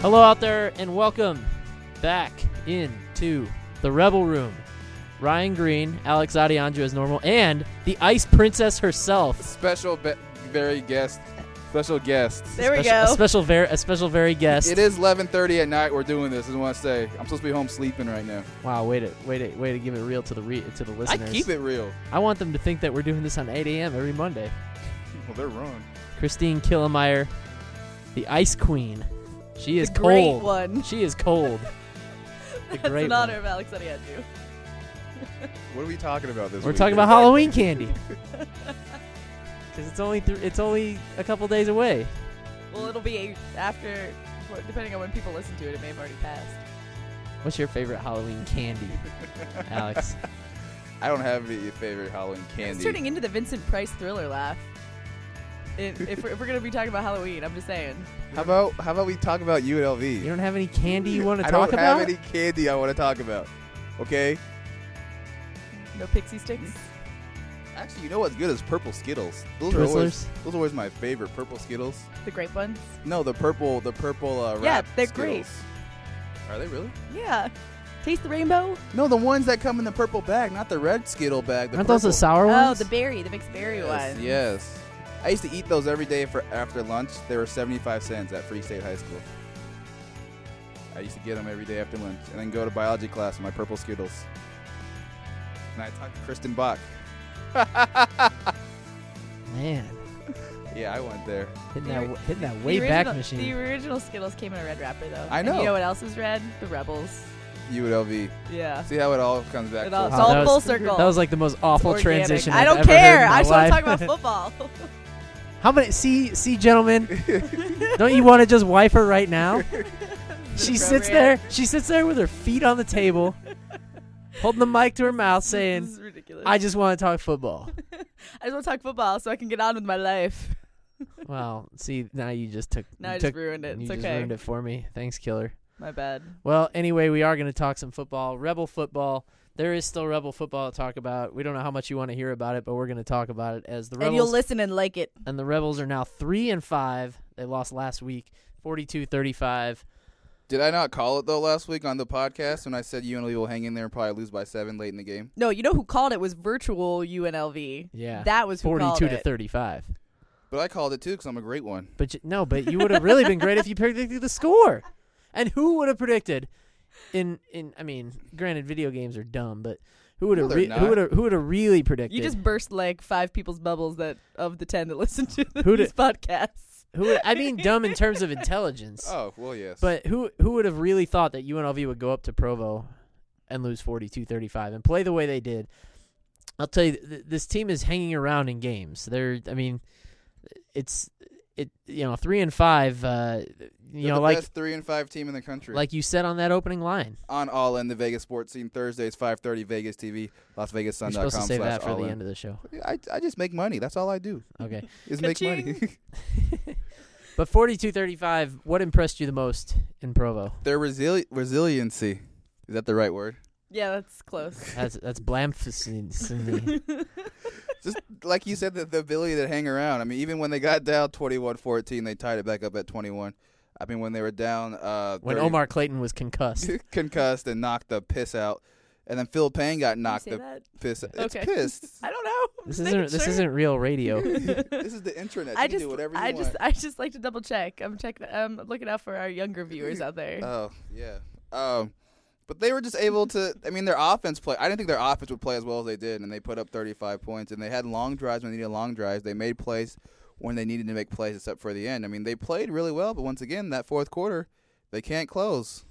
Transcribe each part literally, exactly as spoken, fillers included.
Hello out there, and welcome back into the Rebel Room. Ryan Green, Alex Adiandro as normal, and the Ice Princess herself. Special, be- very guest, special guest. There we special, go. A special, very, a special, very guest. It is eleven thirty at night. We're doing this. I just want to say, I'm supposed to be home sleeping right now. Wow, way to, way to, way to give it real to the re- to the listeners. I keep it real. I want them to think that we're doing this on eight a.m. every Monday. Well, they're wrong. Christine Killemeyer, the Ice Queen. She is the great cold. one. She is cold. The That's great an honor one. of Alex Adiandro. What are we talking about this We're week? talking about Halloween candy. Because it's only th- it's only a couple days away. Well, it'll be a- after, depending on when people listen to it, it may have already passed. What's your favorite Halloween candy, Alex? I don't have any favorite Halloween candy. It's turning into the Vincent Price Thriller laugh. It, if we're, if we're going to be talking about Halloween, I'm just saying. How about how about we talk about U N L V? You don't have any candy you want to I talk don't about? have any candy I want to talk about. Okay. No pixie sticks? Actually, you know what's good is purple Skittles. Those are Twizzlers? always those are always my favorite. Purple Skittles. The grape ones? No, the purple the purple uh, Yeah, wrap they're Skittles. great. Are they really? Yeah. Taste the rainbow? No, the ones that come in the purple bag, not the red Skittle bag. The Aren't those the purple. sour Oh, ones? the berry, the mixed berry yes, ones. Yes. I used to eat those every day for after lunch. They were seventy-five cents at Free State High School. I used to get them every day after lunch and then go to biology class with my purple Skittles. And I talked to Kristen Bach. Man, Yeah, I went there. hitting The that, ori- hitting that The way back original- machine. The original Skittles came in a red wrapper, though. I And know. you know what else is red? The Rebels. U N L V. Yeah. See how it all comes back. It all- full it's all that full was, circle. That was like the most awful It's organic. transition I I've don't ever heard care. in my I just want to life. talk about football. How many? See, see, gentlemen, don't you want to just wife her right now? She sits there. She sits there with her feet on the table, holding the mic to her mouth, This saying, is ridiculous. "I just want to talk football." I just want to talk football so I can get on with my life. Well, see, now you just took. Now you I took, just ruined it. You It's just okay. ruined it for me. Thanks, Killer. My bad. Well, anyway, we are going to talk some football, Rebel football. There is still Rebel football to talk about. We don't know how much you want to hear about it, but we're going to talk about it as the And you'll Rebels. listen and like it. And the Rebels are now three and five. They lost last week, forty-two thirty-five. Did I not call it, though, last week on the podcast when I said U N L V will hang in there and probably lose by seven late in the game? No, you know who called it was virtual U N L V. Yeah, That was who called forty-two to it. thirty-five. But I called it, too, because I'm a great one. But you, no, but you would have really been great if you predicted the score. And who would have predicted? In in I mean, granted, video games are dumb, but who would No, have they're re- not. who would have who would have really predicted? You just burst like five people's bubbles that of the ten that listen to Who these did- podcasts. who would, I mean, dumb in terms of intelligence. Oh, well, yes. But who who would have really thought that U N L V would go up to Provo and lose forty-two thirty-five and play the way they did? I'll tell you, th- this team is hanging around in games. They're, I mean, it's it you know three and five. Uh, you They're know, the like best three and five team in the country. like you said on that opening line. On All In, the Vegas sports scene, Thursdays, five thirty, Vegas T V, Las Vegas Sun You're dot com. supposed to save slash that for all the in. end of the show. I, I just make money. That's all I do. Okay. Is make money. But forty-two thirty-five, what impressed you the most in Provo? Their resili- resiliency. Is that the right word? Yeah, that's close. That's that's blamphemy. Just like you said, the, the ability to hang around. I mean, even when they got down twenty-one fourteen, they tied it back up at twenty-one. I mean, when they were down uh, When thirty Omar Clayton was concussed. concussed and knocked the piss out. And then Phil Payne got Did you knocked say the that? piss out. It's Okay. pissed. I don't know. This Just isn't making this sure. isn't real radio. This is the internet. You I can just, do whatever you I want. just, I just like to double check. I'm checking. I'm looking out for our younger viewers out there. Oh, yeah. Um, but they were just able to, I mean, their offense play, I didn't think their offense would play as well as they did, and they put up thirty-five points, and they had long drives when they needed long drives. They made plays when they needed to make plays except for the end. I mean, they played really well, but once again, that fourth quarter, they can't close.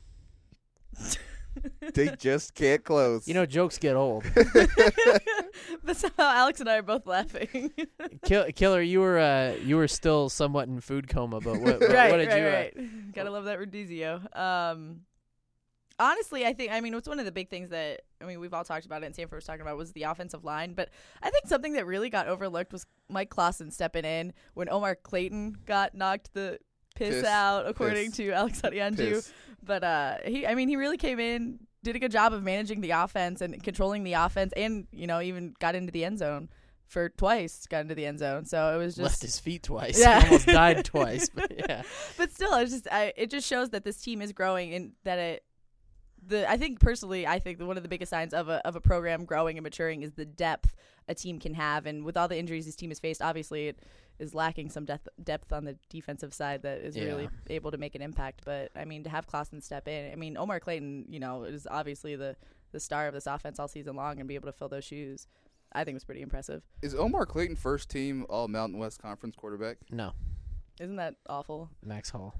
They just can't close. You know, jokes get old. But somehow Alex and I are both laughing. Kill, Killer, you were uh, you were still somewhat in food coma, but what, what, right, what did right, you? Uh, right. Gotta love that Rodizio. Um, honestly, I think, I mean, what's one of the big things that, I mean, we've all talked about it and Sanford was talking about was the offensive line. But I think something that really got overlooked was Mike Clausen stepping in when Omar Clayton got knocked the piss, Piss. out, according Piss. to Alex Adiandro. Piss. But uh, he, I mean, he really came in, did a good job of managing the offense and controlling the offense, and you know, even got into the end zone. for twice got into the end zone. So it was just left his feet twice. Yeah. He almost died twice. But yeah, but still, it's just I, it just shows that this team is growing and that it. The I think personally, I think that one of the biggest signs of a of a program growing and maturing is the depth a team can have. And with all the injuries this team has faced, obviously it is lacking some depth depth on the defensive side that is Yeah. really able to make an impact. But I mean, to have Clausen step in, I mean, Omar Clayton, you know, is obviously the the star of this offense all season long, and be able to fill those shoes, I think was pretty impressive. Is Omar Clayton first team All Mountain West Conference quarterback? no, Isn't that awful? Max Hall.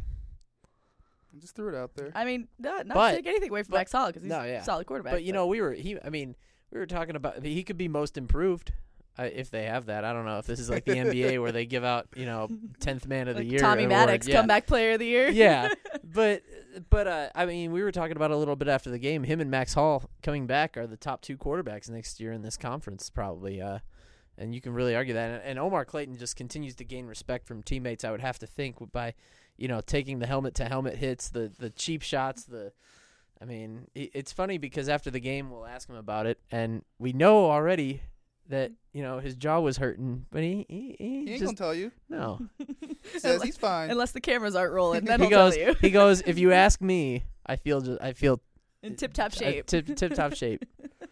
I just threw it out there. I mean, not, not But- to take anything away from but- Max Hall because he's no, yeah. a solid quarterback. But you know, we were he. I mean, we were talking about he could be most improved uh, if they have that. I don't know if this is like the N B A where they give out you know tenth man of the like year. Tommy award. Maddox, yeah. comeback player of the year. yeah, but but uh, I mean, we were talking about it a little bit after the game. Him and Max Hall coming back are the top two quarterbacks next year in this conference, probably. Uh, and you can really argue that. And, and Omar Clayton just continues to gain respect from teammates. I would have to think by, you know, taking the helmet to helmet hits, the the cheap shots, the. I mean, it, it's funny because after the game, we'll ask him about it, and we know already that you know his jaw was hurting, but he he, he, He ain't just gonna tell you. no. He says he's fine. Unless the cameras aren't rolling, then he he'll goes. tell you. He goes. If you ask me, I feel. Just, I feel In tip-top uh, shape. tip tip top shape.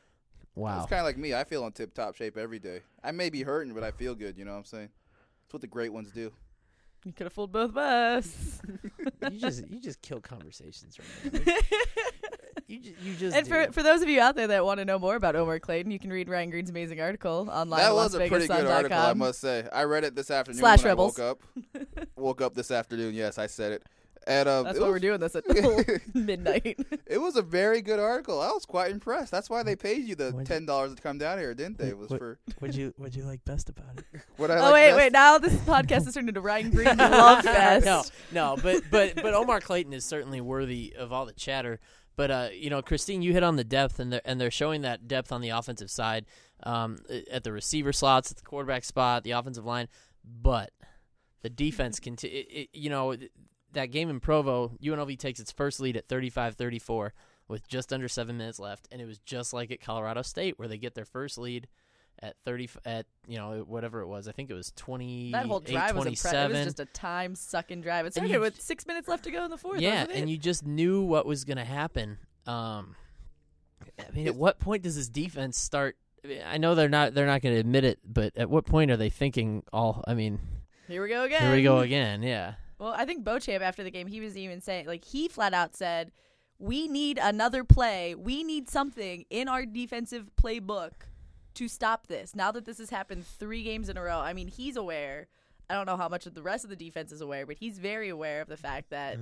Wow. It's kind of like me. I feel in tip-top shape every day. I may be hurting, but I feel good. You know what I'm saying? That's what the great ones do. You could have fooled both of us. you just you just kill conversations right now. Like, you just, you just And do. for for those of you out there that want to know more about Omar Clayton, you can read Ryan Green's amazing article online That at was a pretty good article, I must say. I read it this afternoon Slash when Rebels. I woke up. woke up this afternoon. Yes, I said it. And uh, That's it why was, we're doing this at midnight. It was a very good article. I was quite impressed. That's why they paid you the What'd you- ten dollars to come down here, didn't they? It was What- for What'd you what'd you like best about it? what I oh like wait, best. wait! Now this podcast has turned into Ryan Green Love Fest. no, no, but but but Omar Clayton is certainly worthy of all the chatter. But uh, you know, Christine, you hit on the depth, and they're and they're showing that depth on the offensive side, um, at the receiver slots, at the quarterback spot, the offensive line. But the defense can, t- it, it, you know, that game in Provo, U N L V takes its first lead at thirty-five thirty-four with just under seven minutes left, and it was just like at Colorado State where they get their first lead at thirty at you know whatever it was. I think it was twenty. That whole drive was impressive. It was just a time-sucking drive. It And started you- with six minutes left to go in the fourth. Yeah, wasn't it? and you just knew what was going to happen. Um, I mean, at what point does this defense start? I mean, I know they're not they're not going to admit it, but at what point are they thinking all? I mean, Here we go again. here we go again. Yeah, Well, I think Beauchamp after the game, he was even saying, like, he flat out said, we need another play. We need something in our defensive playbook to stop this. Now that this has happened three games in a row, I mean, he's aware. I don't know how much of the rest of the defense is aware, but he's very aware of the fact that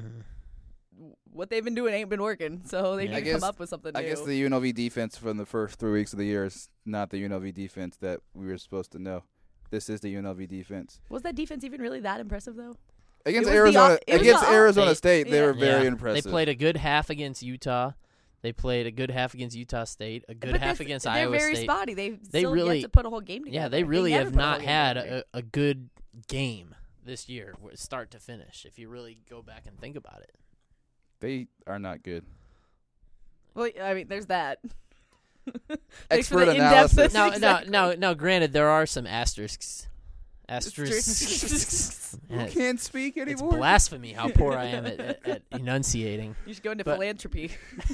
w- what they've been doing ain't been working. So they Yeah. need I to guess- come up with something I new. guess the U N L V defense from the first three weeks of the year is not the U N L V defense that we were supposed to know. This is the U N L V defense. Was that defense even really that impressive, though? Against was the Arizona, op- it was against the op- Arizona They- State, they yeah. were very Yeah. impressive. They played a good half against Utah. They played a good half against Utah State. A good But half they're- against they're Iowa very State. spotty. They They still really- yet to put a whole game together. Yeah, they really never have put a whole not game had together. a, a good game this year, wh- start to finish. If you really go back and think about it. They are not good. Well, I mean, there's that. Thanks for Expert the in-depth- analysis. Now, Exactly. now, now, now, granted, there are some asterisks. Asterisks. Who Yeah, can't speak it's anymore? blasphemy how poor I am at, at, at enunciating. You should go into But- philanthropy.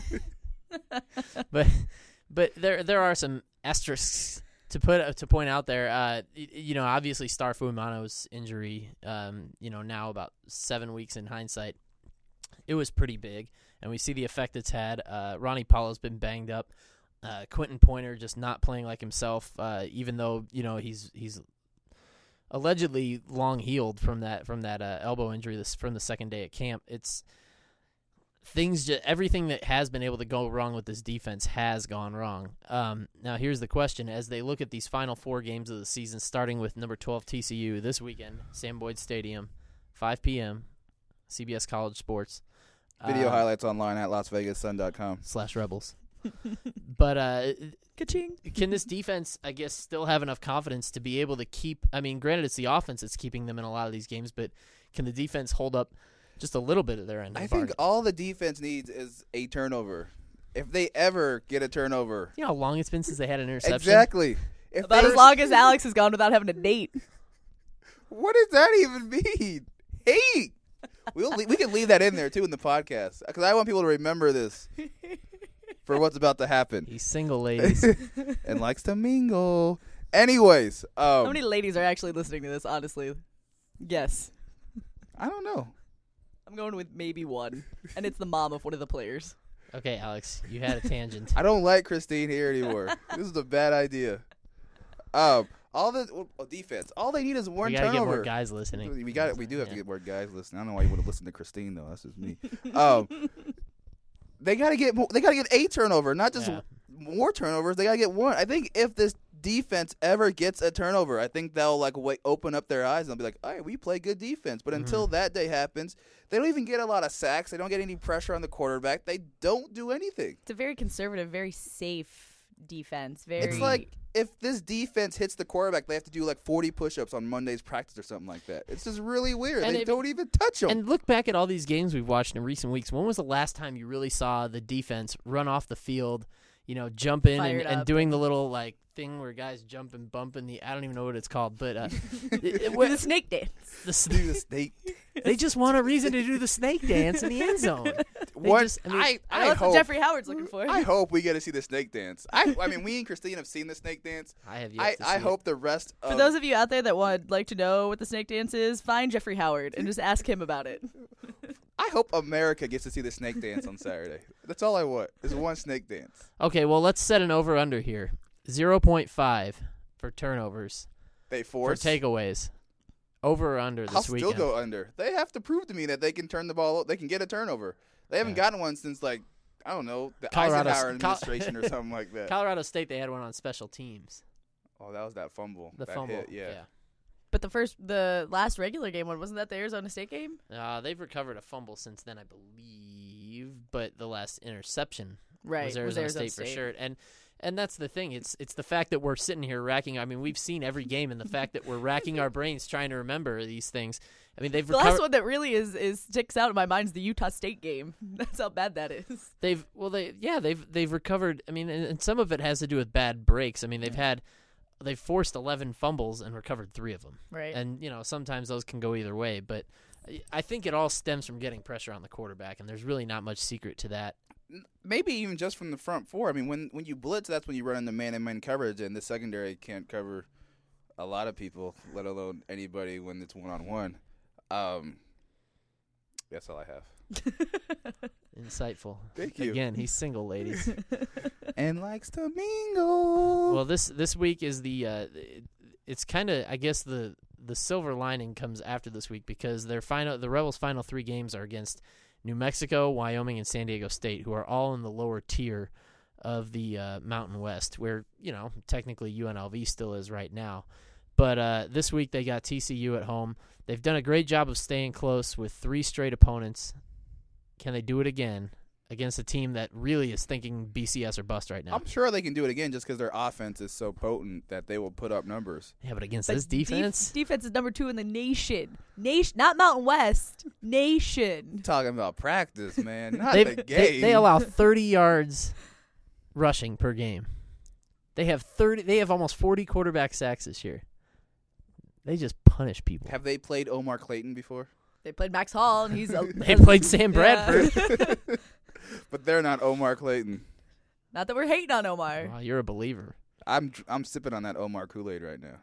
But, but there, there are some asterisks to put to point out there. Uh, y- you know, obviously, Star Fuimano's injury. Um, you know, now about seven weeks in hindsight, it was pretty big, and we see the effect it's had. Uh, Ronnie Paulo's been banged up. Uh, Quentin Pointer just not playing like himself, uh, even though you know he's he's allegedly long healed from that from that uh, elbow injury this from the second day at camp. It's things just everything that has been able to go wrong with this defense has gone wrong. Um, now here's the question: as they look at these final four games of the season, starting with number twelve T C U this weekend, Sam Boyd Stadium, five p.m. C B S College Sports. Video uh, highlights online at las vegas sun dot com. slash Rebels. But uh, Ka-ching. can this defense, I guess, still have enough confidence to be able to keep? I mean, granted, it's the offense that's keeping them in a lot of these games, but can the defense hold up just a little bit of their end of I the think bargain? all the defense needs is a turnover. If they ever get a turnover, You know how long it's been since they had an interception? exactly. If About they as were- long as Alex has gone without having a date. What does that even mean? Hate. We'll le- we can leave that in there too in the podcast because I want people to remember this for what's about to happen. He's single, ladies. And likes to mingle. Anyways, um, How many ladies are actually listening to this, honestly? Yes. I don't know. I'm going with maybe one. And it's the mom of one of the players. Okay, Alex, you had a tangent. I don't like Christine here anymore. This is a bad idea. Um, all the oh, defense. All they need is one We gotta turnover. get more guys listening. We got. We do have Yeah. to get more guys listening. I don't know why you would have listened to Christine though. That's just me. Um, they got to get. More, they got to get a turnover, not just Yeah. more turnovers. They got to get one. I think if this defense ever gets a turnover, I think they'll like wait, open up their eyes and they'll be like, "All right, we play good defense." But Mm-hmm. until that day happens, they don't even get a lot of sacks. They don't get any pressure on the quarterback. They don't do anything. It's a very conservative, very safe defense. Very. It's like if this defense hits the quarterback, they have to do like forty push-ups on Monday's practice or something like that. It's just really weird. And they if- don't even touch them. And look back at all these games we've watched in recent weeks. When was the last time you really saw the defense run off the field, you know, jump in and, Fired and up doing and- the little like thing where guys jump and bump in the I don't even know what it's called, but uh, it, it, the where- snake dance. the s- do the snake. they just want a reason to do the snake dance in the end zone. They What just- I mean, I, I know I that's hope what Jeffrey Howard's looking for. I hope we get to see the snake dance. I I mean, we and Christine have seen the snake dance. I have yet I, to I see hope the rest of For those of you out there that would like to know what the snake dance is, find Jeffrey Howard and just ask him about it. I hope America gets to see the snake dance on Saturday. That's all I want. Is one snake dance. it. Okay, well let's set an over under here. zero point five for turnovers. They For force. takeaways. Over or under this I'll still weekend. go under. They have to prove to me that they can turn the ball. They can get a turnover. They haven't Yeah. gotten one since like I don't know the Colorado- Eisenhower Col- administration or something like that. Colorado State, they had one on special teams. Oh, that was that fumble. The that fumble. hit, yeah. But the first, the last regular game one, wasn't that the Arizona State game? Uh, they've recovered a fumble since then, I believe, but the last interception Right. was Arizona, State, for sure. And and that's the thing. It's it's the fact that we're sitting here racking. I mean, we've seen every game, and the fact that we're racking our brains trying to remember these things. I mean, they've The last recovered. one that really is, is sticks out in my mind is the Utah State game. That's how bad that is. They've well, they yeah, they've they've recovered. I mean, and, and some of it has to do with bad breaks. I mean, they've had they've forced eleven fumbles and recovered three of them. Right. And you know, sometimes those can go either way, but I think it all stems from getting pressure on the quarterback, and there's really not much secret to that. Maybe even just from the front four. I mean, when when you blitz, that's when you run into man-and-man coverage, and the secondary can't cover a lot of people, let alone anybody when it's one-on-one. Um, that's all I have. Insightful. Thank you. Again, he's single, ladies. And likes to mingle. Well, this this week is the uh, it, it's kind of I guess the the silver lining comes after this week because their final the Rebels' final three games are against New Mexico, Wyoming, and San Diego State, who are all in the lower tier of the uh, Mountain West, where you know technically U N L V still is right now. But uh, this week they got T C U at home. They've done a great job of staying close with three straight opponents. Can they do it again against a team that really is thinking B C S or bust right now? I'm sure they can do it again just because their offense is so potent that they will put up numbers. Yeah, but against But this def- defense, defense is number two in the nation. Nation, not Mountain West. Nation. I'm talking about practice, man, not They've- the they game. they allow thirty yards rushing per game. They have thirty. They have almost forty quarterback sacks this year. They just punish people. Have they played Omar Clayton before? They played Max Hall, and he's a, They played Sam Yeah. Bradford. But they're not Omar Clayton. Not that we're hating on Omar. Wow, you're a believer. I'm I'm sipping on that Omar Kool-Aid right now.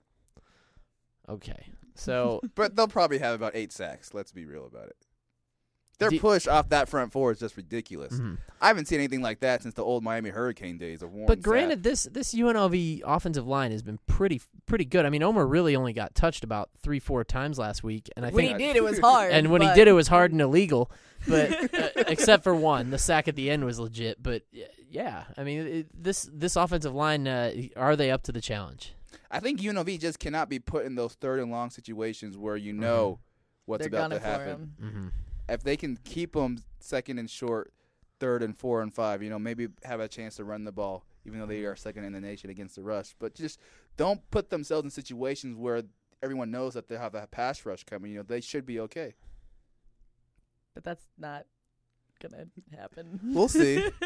Okay, so But they'll probably have about eight sacks. Let's be real about it. Their Do- push off that front four is just ridiculous. mhm. I haven't seen anything like that since the old Miami Hurricane days of Warren. but granted, Sapp. this this U N L V offensive line has been pretty pretty good. I mean, Omar really only got touched about three four times last week, and I When think he did, it was hard. and when he but- did, it was hard and illegal. But uh, except for one, the sack at the end was legit. But y- yeah, I mean, it, this this offensive line, uh, are they up to the challenge? I think U N L V just cannot be put in those third and long situations where you know what's they're about gunning to for happen. him. Mm-hmm. If they can keep them second and short, third and four and five, you know, maybe have a chance to run the ball, even though they are second in the nation against the rush. But just don't put themselves in situations where everyone knows that they have a pass rush coming. You know, they should be okay. But that's not gonna happen. We'll see.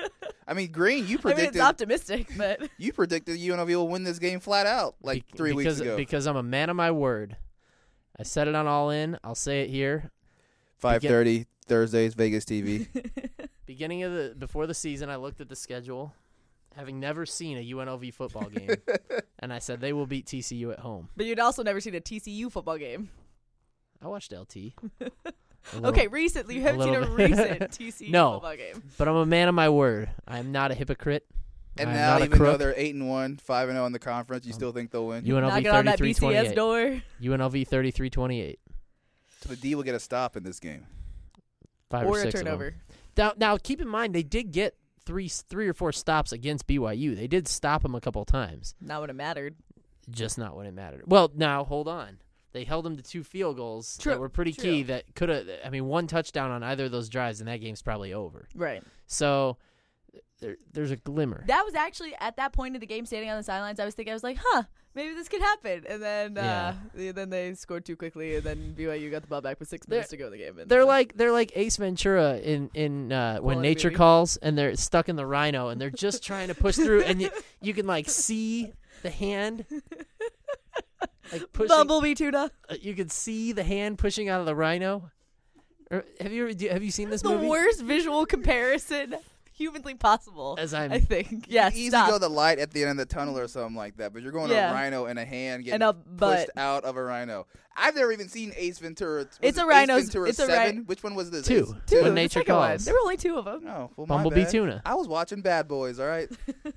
I mean, Green, you I mean, predicted it's optimistic, but you predicted U N L V will win this game flat out like Be- three because, weeks ago. Because I'm a man of my word. I said it on All In. I'll say it here. Five thirty Thursdays, Vegas T V. Beginning of the before the season, I looked at the schedule, having never seen a U N L V football game, and I said they will beat T C U at home. but you'd also never seen a T C U football game. I watched L T. A little- Okay, recently you haven't seen a little bit. recent T C U No. football game. But I'm a man of my word. I am not a hypocrite. And I am now, not a even though crook. they're eight and one, five and zero in the conference, you still think they'll win? U N L V Knocking on that thirty-three B C S twenty-eight. door. U N L V thirty-three twenty-eight. So the D will get a stop in this game. Five Or or a six of them. turnover. Now, now, keep in mind they did get three, three or four stops against B Y U. They did stop them a couple times, Not when it mattered. just not when it mattered. Well, now hold on. They held them to two field goals True, that were pretty true. key. That could have. I mean, one touchdown on either of those drives, and that game's probably over. Right. So there, there's a glimmer. That was actually at that point in the game, standing on the sidelines. I was thinking, I was like, "Huh, maybe this could happen." And then, uh, and then they scored too quickly, and then B Y U got the ball back with six minutes to go in the game. And They're like they're like Ace Ventura in in uh, when Quality nature Baby. calls, and they're stuck in the rhino, and they're just trying to push through, and you, you can like see the hand, like pushing. Bumblebee tuna. Uh, you can see the hand pushing out of the rhino. Or, have you do- have you seen this The movie? worst visual comparison humanly possible. As I'm I think. Yeah. You can easily Stop. go the light at the end of the tunnel or something like that, but you're going Yeah. a rhino and a hand getting And a butt. pushed out of a rhino. I've never even seen Ace Ventura. Was It's it a rhino's- Ace Ventura it's a seven? rhi- Which one was this? Two. Ace- Two, When the nature second one. calls. There were only two of them. No, well, my Bumblebee bad. tuna. I was watching Bad Boys. All right.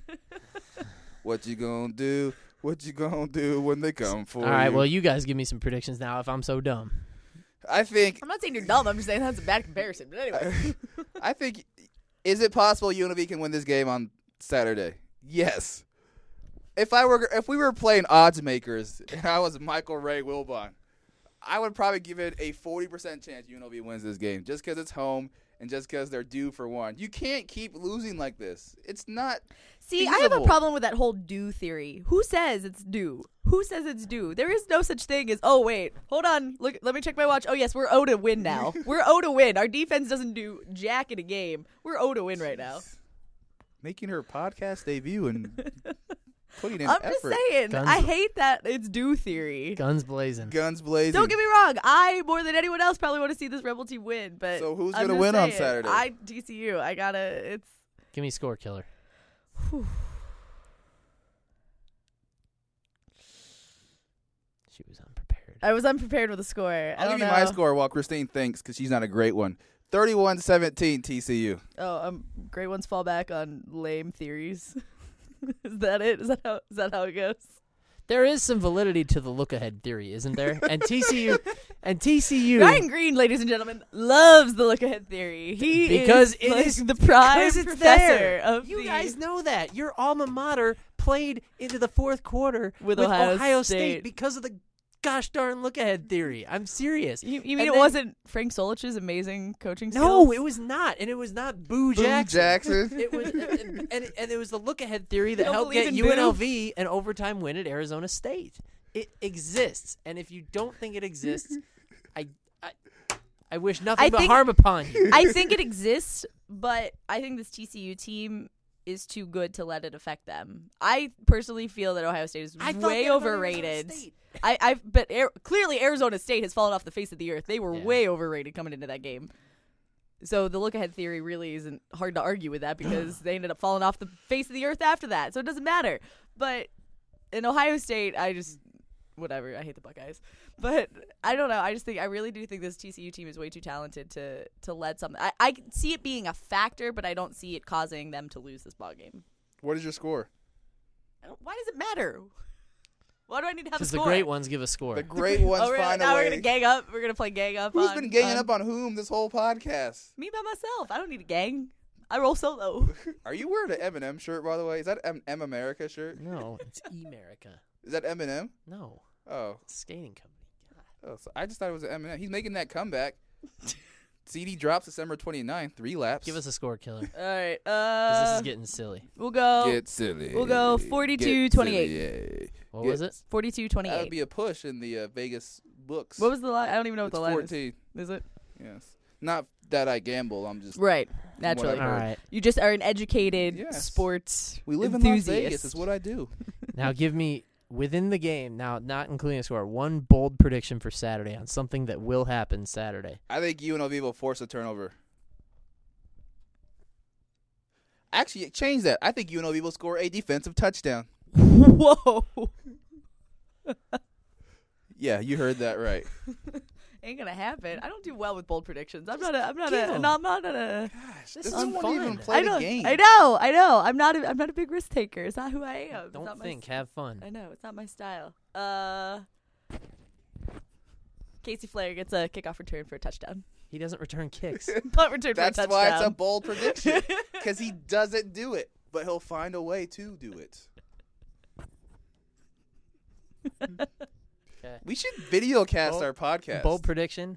What you gonna do? What you gonna do when they come for All right, you? well, you guys give me some predictions now. If I'm so dumb, I think. I'm not saying you're dumb. I'm just saying that's a bad comparison. But anyway. I think. Is it possible U N L V can win this game on Saturday? Yes. If I were, if we were playing odds makers, and I was Michael Ray Wilbon, I would probably give it a forty percent chance U N L V wins this game, just because it's home and just because they're due for one. You can't keep losing like this. It's not. See, I have a feasible. problem with that whole due theory. Who says it's due? Who says it's due? There is no such thing as, oh, wait, hold on. Look, let me check my watch. Oh, yes, we're oh to win now. We're oh to win. Our defense doesn't do jack in a game. We're oh to win right now. Making her podcast debut and putting in I'm effort. just saying. Guns- I hate that it's due theory. guns blazing. Guns blazing. Don't get me wrong. I, more than anyone else, probably want to see this Rebel team win. But So who's I'm gonna just win on saying, Saturday? I, T C U. I got to, it's. Give me score killer. She was unprepared. I was unprepared with the score. I I'll don't give you know. my score while Christine thinks, because she's not a great one. thirty-one seventeen T C U. Oh, um, great ones fall back on lame theories. Is that it? Is that how? Is that how it goes? There is some validity to the look ahead theory, isn't there? And T C U and T C U Ryan Green, ladies and gentlemen, loves the look ahead theory. He because is it like is the prime because it's professor there. of You the, guys know that your alma mater played into the fourth quarter With Ohio State. State. because of the gosh darn look ahead theory. I'm serious. You, you mean And it then- wasn't Frank Solich's amazing coaching skills? No, it was not, and it was not Boo Boo Jackson. Jackson. It was, and, and, and it was the look ahead theory that don't helped believe get in U N L Boo? V an overtime win at Arizona State. It exists, and if you don't think it exists, I, I, I wish nothing I but think- harm upon you. I think it exists, but I think this T C U team is too good to let it affect them. I personally feel that Ohio State is I felt way that about Arizona overrated. State. I, I, but Air, clearly Arizona State has fallen off the face of the earth. They were Yeah. way overrated coming into that game. So the look ahead theory really isn't hard to argue with that because they ended up falling off the face of the earth after that. So it doesn't matter. But in Ohio State, I just whatever. I hate the Buckeyes, but I don't know. I just think I really do think this T C U team is way too talented to to let something. I, I can see it being a factor, but I don't see it causing them to lose this ball game. What is your score? I don't- Why does it matter? Why do I need to have a Because the score? great ones give a score. The great ones Oh, really? find Now a we're way. gonna gang up. We're gonna play gang up. Who's on, been ganging on up on whom this whole podcast? me by myself? I don't need a gang. I roll solo. Are you wearing an Eminem shirt, by the way? Is that M, M America shirt? No, it's Emerica. Is that Eminem? No, Oh, it's a skating company. God. oh so I just thought it was an Eminem. He's making that comeback. C D drops December twenty-ninth, three laps. Give us a score killer. All right. 'Cause this Uh, is getting silly. we'll go Get silly. we'll go forty-two twenty-eight. Get silly. What Get- was it? forty-two That would twenty-eight. be a push in the uh, Vegas books. What was the line? I don't even know what it's the line fourteen. is. Is it? Yes. Not that I gamble. I'm just Right. Naturally. Whatever. All right. You just are an educated Yes. sports we live enthusiast. in Las Vegas. It's what I do. Now give me within the game. Now, not including a score. One bold prediction for Saturday on something that will happen Saturday. I think U N L V will force a turnover. Actually, change that. I think U N L V will score a defensive touchdown. Whoa. Yeah, you heard that right. Ain't gonna happen. I don't do well with bold predictions. I'm not a. I'm not give a. 'em. No, I'm not a. Gosh, This this is one won't fun. even play I know. the game. I know. I know. I'm not. A, I'm not a big risk taker. It's not who I am. It's Don't not my think. s- Have fun. I know. It's not my style. Uh. Casey Flair gets a kickoff return for a touchdown. He doesn't return kicks. Punt return That's for a why it's a touchdown. bold prediction. Because he doesn't do it, but he'll find a way to do it. Okay. We should video cast Bold- our podcast. Bold prediction.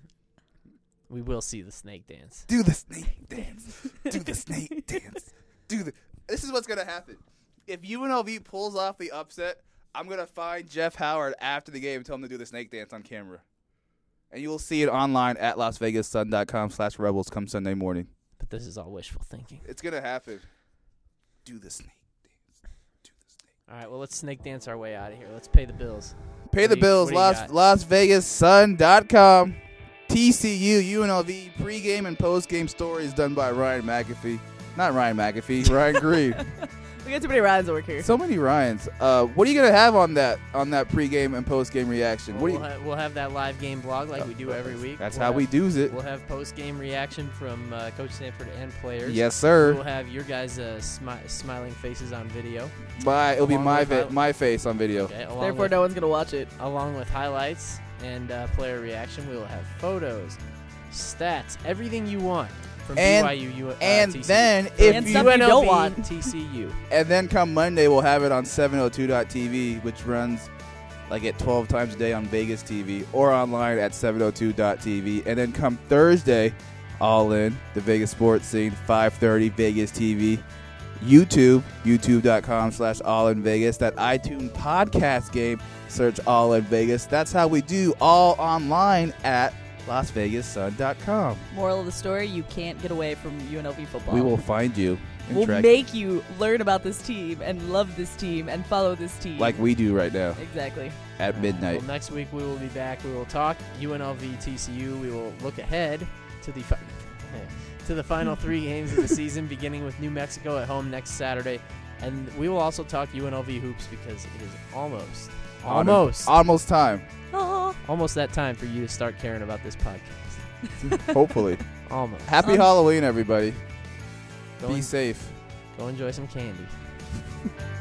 We will see the snake dance. Do the snake dance. Do the snake dance. Do the. This is what's gonna happen. If U N L V pulls off the upset, I'm gonna find Jeff Howard after the game and tell him to do the snake dance on camera, and you will see it online at las vegas sun dot com slash rebels come Sunday morning. But this is all wishful thinking. It's gonna happen. Do the snake dance. Do the snake. All right. Well, let's snake dance our way out of here. Let's pay the bills. Pay What the do you- bills. what do you Las got? las vegas sun dot com. T C U U N L V pregame and postgame stories done by Ryan McAfee. Not Ryan McAfee. Ryan Green. We got too many Ryans to work here. So many Ryans. Uh, what are you gonna have on that on that pregame and postgame reaction? What do we'll, you? ha- we'll have that live game blog like we do every week. That's We'll how have, we do it. We'll have post game reaction from uh, Coach Stanford and players. Yes, sir. We'll have your guys' uh, smi- smiling faces on video. Bye. It'll be along my with va- how- my face on video. Okay. Along Therefore, with, no one's gonna watch it. along with highlights and uh, player reaction, we will have photos, stats, everything you want from And- B Y U. U- uh, And T C U. then For if And you stuff you U N L V, don't want. T C U. and then come Monday we'll have it on seven oh two dot T V, which runs like at twelve times a day on Vegas T V or online at seven oh two dot T V. And then come Thursday, all in the Vegas sports scene, five thirty Vegas T V. YouTube, youtube.com slash all in Vegas. That iTunes podcast game, search all in Vegas. That's how we do all online at las vegas sun dot com. Moral of the story: you can't get away from U N L V football. We will find you. and We'll track make you learn about this team and love this team and follow this team. like we do right now exactly. at midnight. Well, next week we will be back. We will talk U N L V T C U. We will look ahead to the fi- to the final three games of the season, beginning with New Mexico at home next Saturday, and we will also talk U N L V hoops because it is almost, almost, Almost time. Oh, almost that time for you to start caring about this podcast. Hopefully. Almost. Happy Um, Halloween, everybody. Go, Be en- safe. go enjoy some candy.